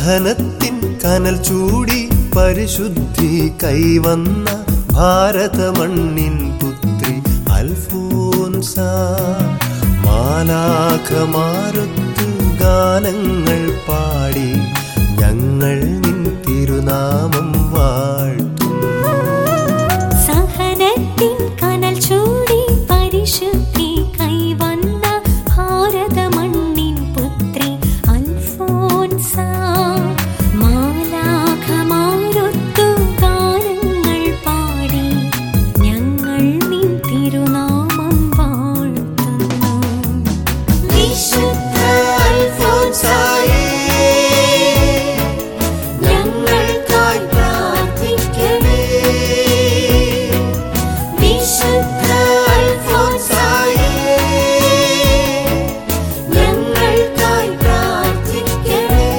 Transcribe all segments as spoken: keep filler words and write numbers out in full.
സഹനത്തിൻ കനൽ ചൂടി പരിശുദ്ധി കൈവന്ന ഭാരതമണ്ണിൻ പുത്രി അൽഫോൻസ. മാലാഖമാരൊത്തു ഗാനങ്ങൾ പാടി ഞങ്ങൾ നിൻ തിരുനാമം വാഴ്ത്തുന്നു. സഹനത്തിൻ കനൽ ചൂടി പരിശുദ്ധി കൈവന്ന ഭാരതമണ്ണിൻ പുത്രി അൽഫോൻസ. മാലാഖമാരൊത്തു ഗാനങ്ങൾ പാടി ഞങ്ങൾ നിൻ തിരുനാമം വാഴ്ത്തുന്നു. വിശുദ്ധ അൽഫോൻസായേ ഞങ്ങൾക്കായി പ്രാർത്ഥിക്കണേ. വിശുദ്ധ അൽഫോൻസായേ ഞങ്ങൾക്കായി പ്രാർത്ഥിക്കണേ.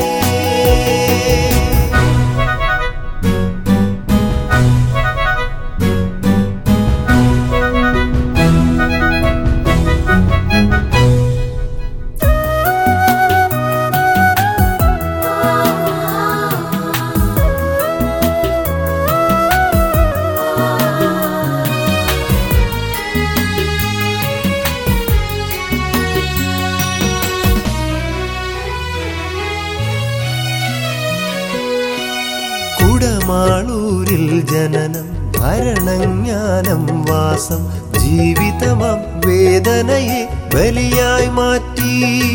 കുടമാളൂരിൽ ജനനം, ഭരണജ്ഞാനം, വാസം, ജീവിതമാം വേദനയെ ബലിയായി മാറ്റി.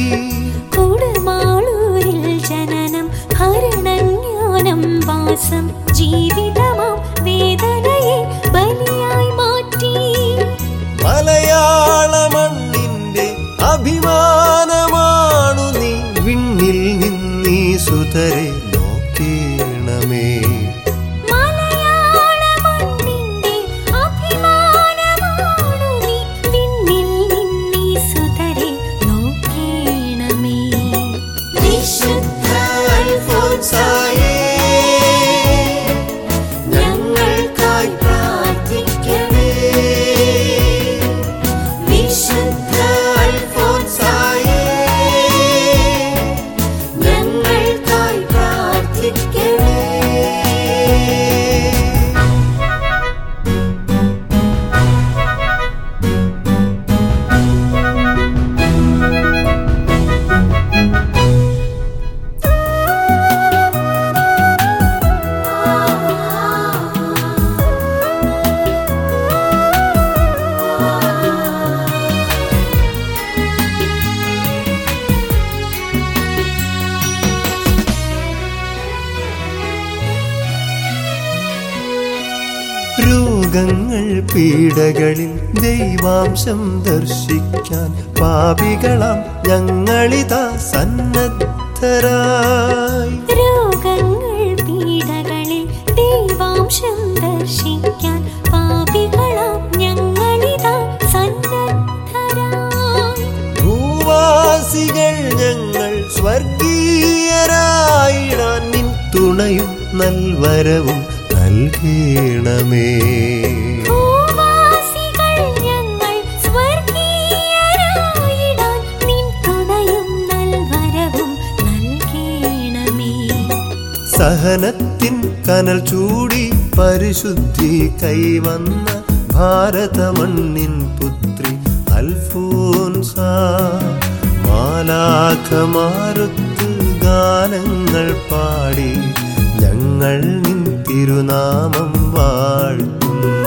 കുടമാളൂരിൽ ജനനം, ഭരണജ്ഞാനം, വാസം, ജീവിതമാം വേദനയെ ബലിയായി മാറ്റി. മലയാള മണ്ണിന്റെ അഭിമാനമാണു നീ, വിണ്ണിൽ നിന്നീ സുതരെ നോക്കേണമേ. മലയാള മണ്ണിന്റെ അഭിമാനമാണു നീ, വിണ്ണിൽ നിന്നീ സുതരെ നോക്കേണമേ. വിശുദ്ധ അൽഫോൻസായേ ഞങ്ങൾക്കായി പ്രാർത്ഥിക്കണേ. വിശുദ്ധ അൽഫോൻസായേ ഞങ്ങൾക്കായി പ്രാർത്ഥിക്കണേ. രോഗങ്ങൾ പീഡകളിൽ ദൈവാംശം ദർശിക്കാൻ പാപികളാം ഞങ്ങളിതാ സന്നദ്ധരായി. രോഗങ്ങൾ പീഡകളിൽ ദൈവാംശം ദർശിക്കാൻ പാപികളാം ഞങ്ങളിതാ സന്നദ്ധരായി. ഭൂവാസികൾ ഞങ്ങൾ സ്വർഗീയരായിടാൻ നിൻ തുണയും നൽവരവും നൽകേണമേ. ഭൂവാസികൾ ഞങ്ങൾ സ്വർഗീയരായിടാൻ നിൻ തുണയും നൽവരവും നൽകേണമേ. സഹനത്തിൻ കനൽ ചൂടി പരിശുദ്ധി കൈവന്ന ഭാരതമണ്ണിൻ പുത്രി അൽഫോൻസ. മാലാഖമാരൊത്തു ഗാനങ്ങൾ പാടി ഞങ്ങൾ നിൻ തിരുനാമം വാഴ്ത്തുന്നു.